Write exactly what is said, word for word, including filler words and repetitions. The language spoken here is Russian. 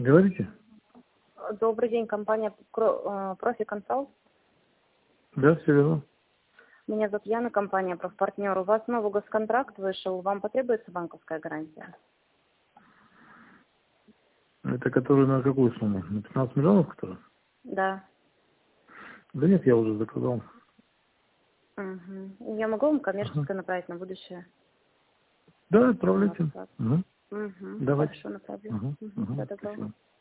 Говорите? Добрый день, компания Кро- э, Профи Консалт. Да, все верно. Меня зовут Яна, компания Профпартнер. У вас новый госконтракт вышел, вам потребуется банковская гарантия? Это который на какую сумму? На пятнадцать миллионов, который? Да. Да нет, я уже заказал. Угу. Я могу вам коммерческое Ага. направить на будущее? Да, отправляйте. Угу. Угу. Давайте. Хорошо, направлю. Угу. Угу. Угу. Всего доброго. Спасибо.